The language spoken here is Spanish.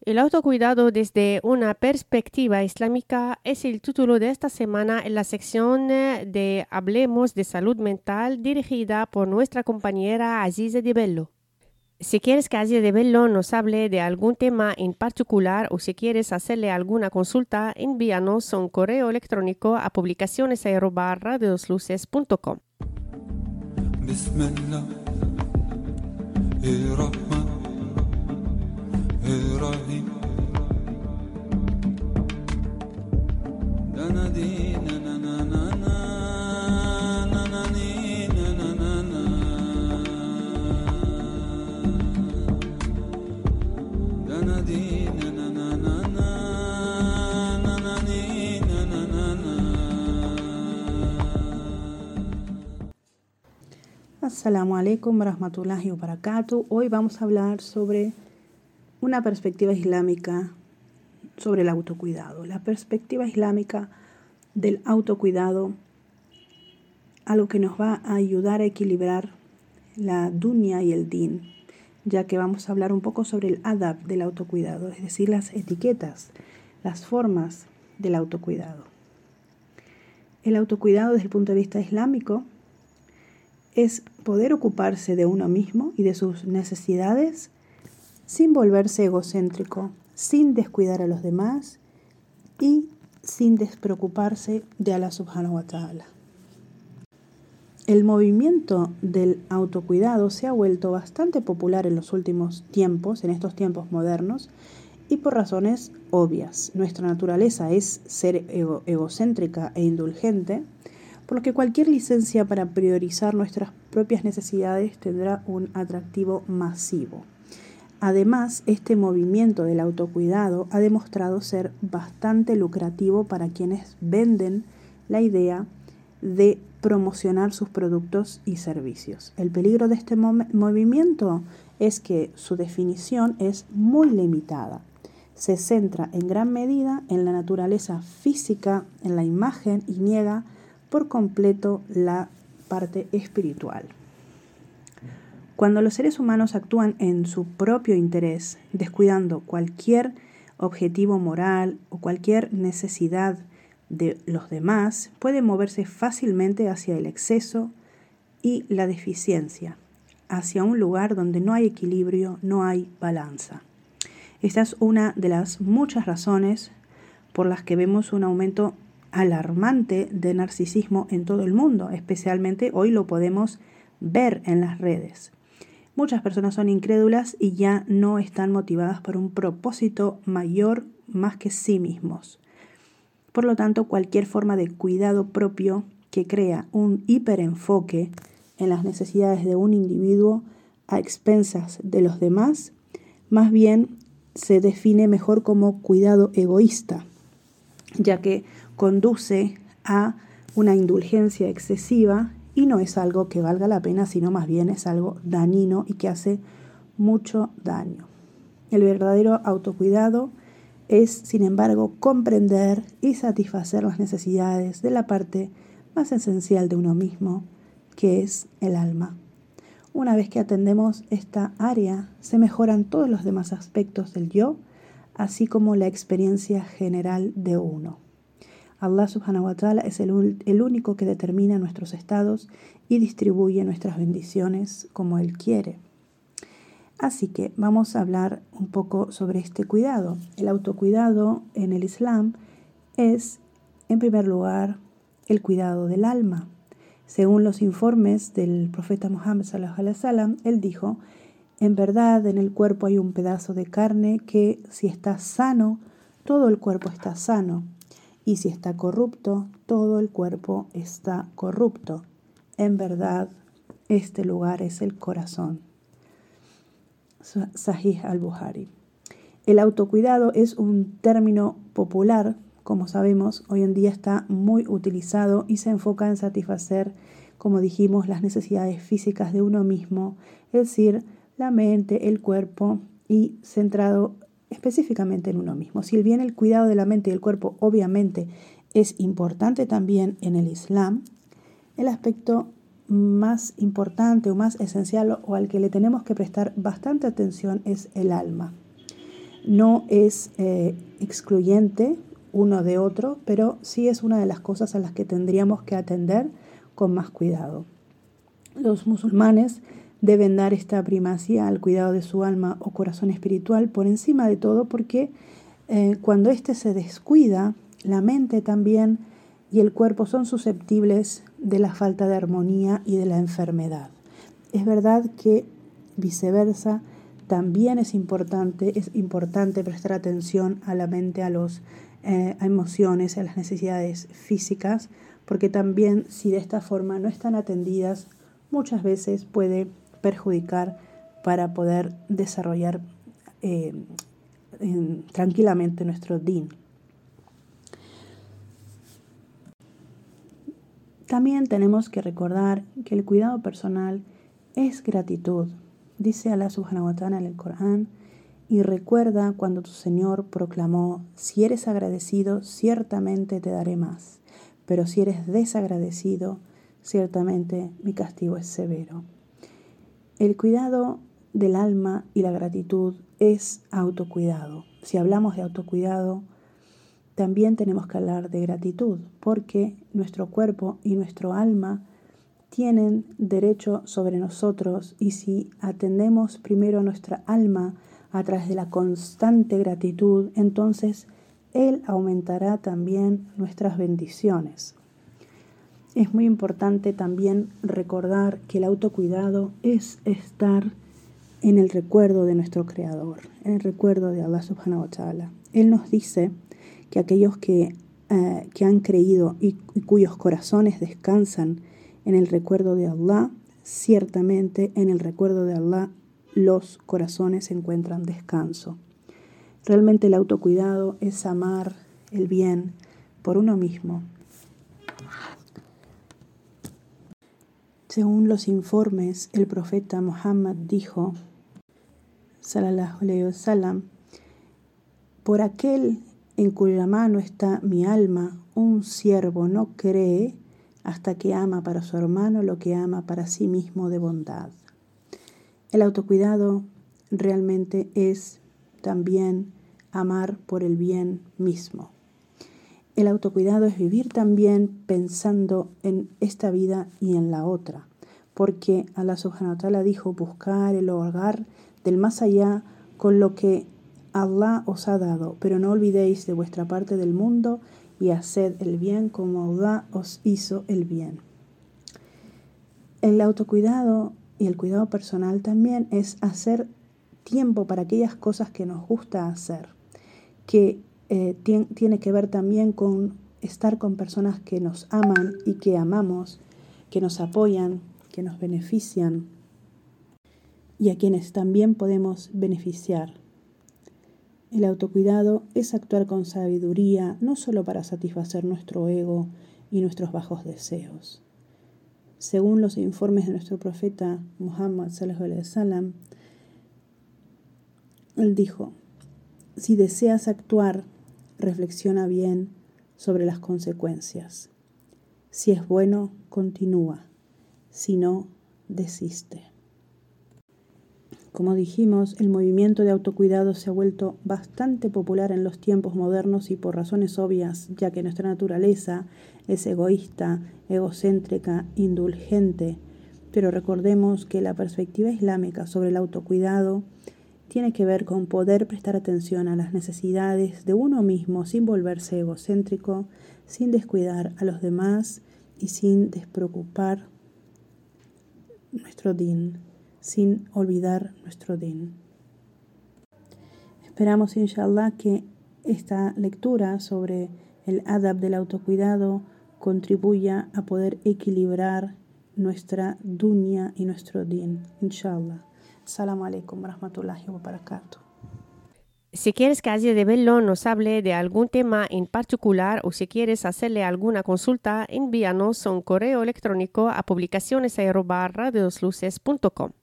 El autocuidado desde una perspectiva islámica es el título de esta semana en la sección de Hablemos de Salud Mental dirigida por nuestra compañera Azize de Bello. Si quieres que Azize de Bello nos hable de algún tema en particular o si quieres hacerle alguna consulta, envíanos un correo electrónico a publicaciones@radiosluces.com. إبراهيم دنادي Assalamu alaikum warahmatullahi wabarakatuh. Hoy vamos a hablar sobre una perspectiva islámica sobre el autocuidado. La perspectiva islámica del autocuidado, algo que nos va a ayudar a equilibrar la dunya y el din, ya que vamos a hablar un poco sobre el adab del autocuidado, es decir, las etiquetas, las formas del autocuidado. El autocuidado desde el punto de vista islámico es poder ocuparse de uno mismo y de sus necesidades sin volverse egocéntrico, sin descuidar a los demás y sin despreocuparse de Allah subhanahu wa ta'ala. El movimiento del autocuidado se ha vuelto bastante popular en los últimos tiempos, en estos tiempos modernos, y por razones obvias. Nuestra naturaleza es ser egocéntrica e indulgente, por lo que cualquier licencia para priorizar nuestras propias necesidades tendrá un atractivo masivo. Además, este movimiento del autocuidado ha demostrado ser bastante lucrativo para quienes venden la idea de promocionar sus productos y servicios. El peligro de este movimiento es que su definición es muy limitada. Se centra en gran medida en la naturaleza física, en la imagen y niega por completo la parte espiritual. Cuando los seres humanos actúan en su propio interés, descuidando cualquier objetivo moral o cualquier necesidad de los demás, pueden moverse fácilmente hacia el exceso y la deficiencia, hacia un lugar donde no hay equilibrio, no hay balanza. Esta es una de las muchas razones por las que vemos un aumento alarmante de narcisismo en todo el mundo, especialmente hoy lo podemos ver en las redes. Muchas personas son incrédulas y ya no están motivadas por un propósito mayor más que sí mismos. Por lo tanto, cualquier forma de cuidado propio que crea un hiperenfoque en las necesidades de un individuo a expensas de los demás, más bien se define mejor como cuidado egoísta, ya que conduce a una indulgencia excesiva y no es algo que valga la pena, sino más bien es algo dañino y que hace mucho daño. El verdadero autocuidado es, sin embargo, comprender y satisfacer las necesidades de la parte más esencial de uno mismo, que es el alma. Una vez que atendemos esta área, se mejoran todos los demás aspectos del yo, así como la experiencia general de uno. Allah subhanahu wa ta'ala es el único que determina nuestros estados y distribuye nuestras bendiciones como Él quiere. Así que vamos a hablar un poco sobre este cuidado. El autocuidado en el Islam es, en primer lugar, el cuidado del alma. Según los informes del profeta Muhammad sallallahu alaihi wasallam, él dijo: en verdad, en el cuerpo hay un pedazo de carne que, si está sano, todo el cuerpo está sano. Y si está corrupto, todo el cuerpo está corrupto. En verdad, este lugar es el corazón. Sahih al-Bukhari. El autocuidado es un término popular, como sabemos, hoy en día está muy utilizado y se enfoca en satisfacer, como dijimos, las necesidades físicas de uno mismo, es decir, la mente, el cuerpo y centrado específicamente en uno mismo. Si bien el cuidado de la mente y el cuerpo obviamente es importante también en el Islam, el aspecto más importante o más esencial o al que le tenemos que prestar bastante atención es el alma. No es excluyente uno de otro, pero sí es una de las cosas a las que tendríamos que atender con más cuidado. Los musulmanes deben dar esta primacía al cuidado de su alma o corazón espiritual por encima de todo, porque cuando éste se descuida, la mente también y el cuerpo son susceptibles de la falta de armonía y de la enfermedad. Es verdad que viceversa también es importante prestar atención a la mente, a emociones, a las necesidades físicas, porque también si de esta forma no están atendidas, muchas veces puede perjudicar para poder desarrollar tranquilamente nuestro din. También tenemos que recordar que el cuidado personal es gratitud. Dice Allah subhanahu wa ta'ala en el Corán: y recuerda cuando tu Señor proclamó: si eres agradecido, ciertamente te daré más, pero si eres desagradecido, ciertamente mi castigo es severo. El cuidado del alma y la gratitud es autocuidado. Si hablamos de autocuidado, también tenemos que hablar de gratitud, porque nuestro cuerpo y nuestro alma tienen derecho sobre nosotros, y si atendemos primero nuestra alma a través de la constante gratitud, entonces Él aumentará también nuestras bendiciones. Es muy importante también recordar que el autocuidado es estar en el recuerdo de nuestro Creador, en el recuerdo de Allah subhanahu wa ta'ala. Él nos dice que aquellos que han creído y cuyos corazones descansan en el recuerdo de Allah, ciertamente en el recuerdo de Allah los corazones encuentran descanso. Realmente el autocuidado es amar el bien por uno mismo. Según los informes, el profeta Muhammad dijo, sallallahu alayhi wa sallam: por aquel en cuya mano está mi alma, un siervo no cree hasta que ama para su hermano lo que ama para sí mismo de bondad. El autocuidado realmente es también amar por el bien mismo. El autocuidado es vivir también pensando en esta vida y en la otra, porque Allah subhanahu wa ta'ala dijo: buscar el hogar del más allá con lo que Allah os ha dado, pero no olvidéis de vuestra parte del mundo y haced el bien como Allah os hizo el bien. El autocuidado y el cuidado personal también es hacer tiempo para aquellas cosas que nos gusta hacer, que tiene que ver también con estar con personas que nos aman y que amamos, que nos apoyan, que nos benefician y a quienes también podemos beneficiar. El autocuidado es actuar con sabiduría, no solo para satisfacer nuestro ego y nuestros bajos deseos. Según los informes de nuestro profeta Muhammad sallallahu alaihi wasallam, él dijo: si deseas actuar, reflexiona bien sobre las consecuencias. Si es bueno, continúa. Si no, desiste. Como dijimos, el movimiento de autocuidado se ha vuelto bastante popular en los tiempos modernos y por razones obvias, ya que nuestra naturaleza es egoísta, egocéntrica, indulgente. Pero recordemos que la perspectiva islámica sobre el autocuidado tiene que ver con poder prestar atención a las necesidades de uno mismo sin volverse egocéntrico, sin descuidar a los demás y sin despreocupar nuestro din, sin olvidar nuestro din. Esperamos, inshallah, que esta lectura sobre el adab del autocuidado contribuya a poder equilibrar nuestra dunya y nuestro din, inshallah. Assalamu alaikum wa rahmatullahi wa barakatuh. Si quieres que Aziz de Bello nos hable de algún tema en particular o si quieres hacerle alguna consulta, envíanos un correo electrónico a publicaciones@radiosluces.com.